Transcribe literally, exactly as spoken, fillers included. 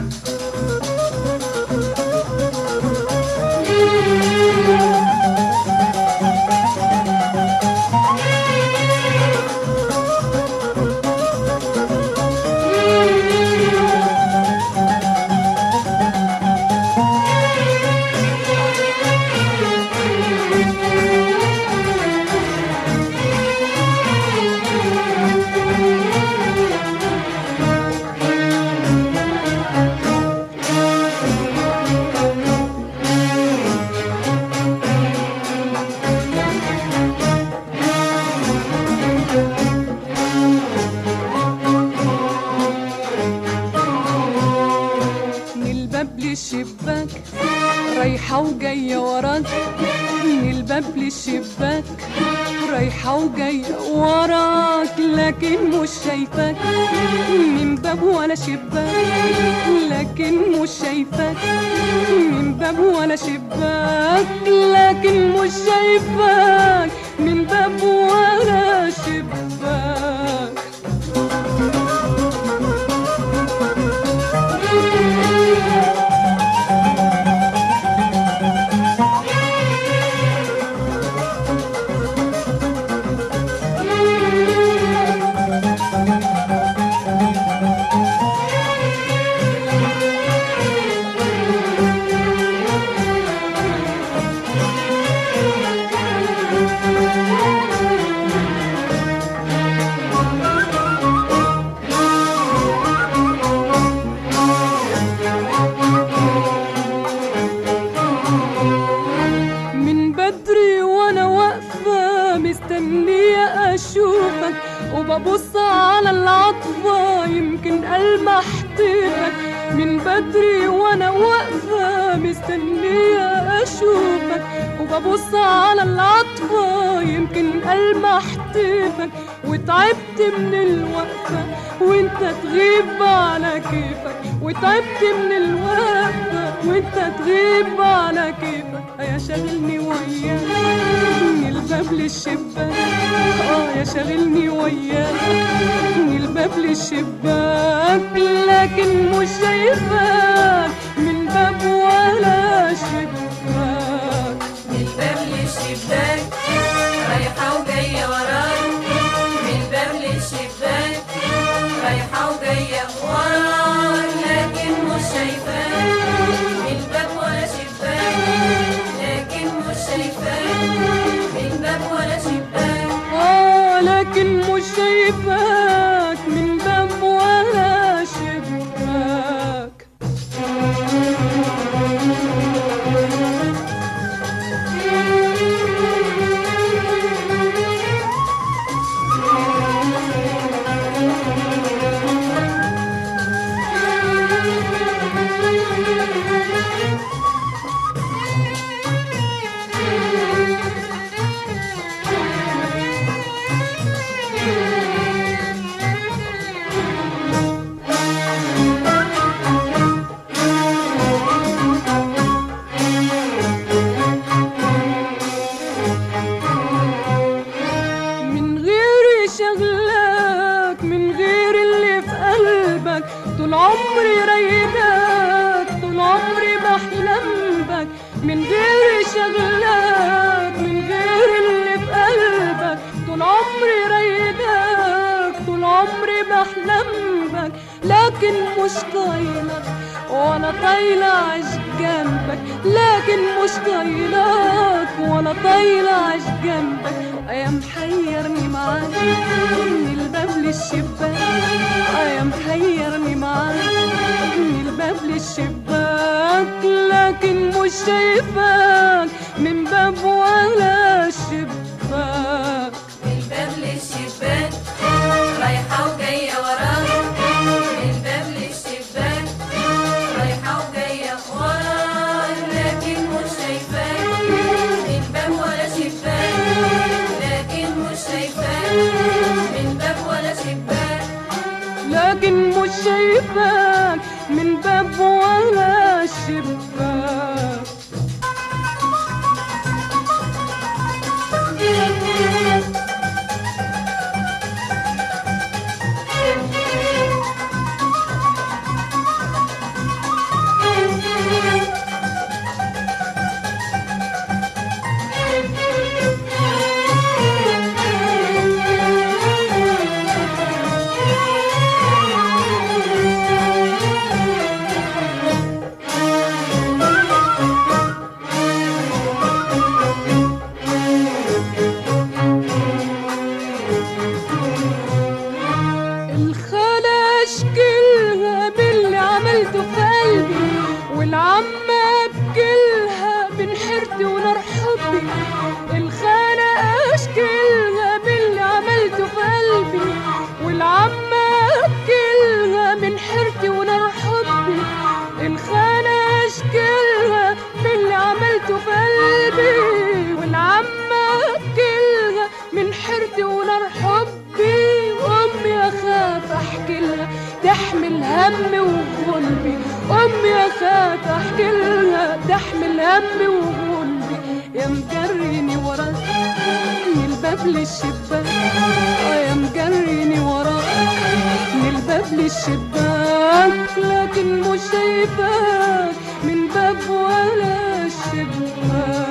للشباك رايحة وجاية وراك، من الباب للشباك رايحة وجاية وراك، لكن مش شايفاك من باب ولا شباك، لكن مش شايفاك من باب ولا شباك، لكن مش شايفاك من باب ولا شباك. مستنية أشوفك وببص على العطفة يمكن ألمح طيفك، من بدري وأنا واقفة مستنية أشوفك وببص على العطفة يمكن ألمح طيفك، وتعبت من الوقفة وانت تغيب على كيفك، وتعبت من الوقفة وانت تغيب على كيفك، يا شاغلني وياك من الباب للشباك، اه يا شاغلني وياك من الباب للشباك، لكن مش شايفاك من باب ولا شباك. من الباب للشباك رايحة وجاية وراك، من الباب للشباك رايحة وجاية وراك، لكن مش شايفاك من باب ولا شباك، لكن مش شايفاك من باب ولا شباك، اه لكن مش شايفاك من باب ولا شباك. طول عمري رايداك طول عمري بحلم بك، من غير شغلاك من غير اللي في قلبك، طول عمري رايداك طول عمري بحلم بك، لكن مش طايلك ولا طايلة عيش جنبك، لكن مش طايلك ولا طايلة عيش جنبك، يا محيرني معاك من الباب للشباك، يا محيرني معاك من الباب للشباك، لكن مش شايفاك من باب ولا شباك. من الباب للشباك رايحة وجاية وراك، من الباب للشباك رايحة وجاية وراك، لكن مش شايفاك من باب ولا شباك، لكن مش شايفاك من باب ولا شباك، لكن مش شايفاك من باب ولا شباك. أمي أخاف أحكي لها تحمل همي وغلبي، يا مجريني وراك من الباب للشباك، يا مجريني وراك من الباب للشباك، لكن مش شايفاك من باب ولا الشباك.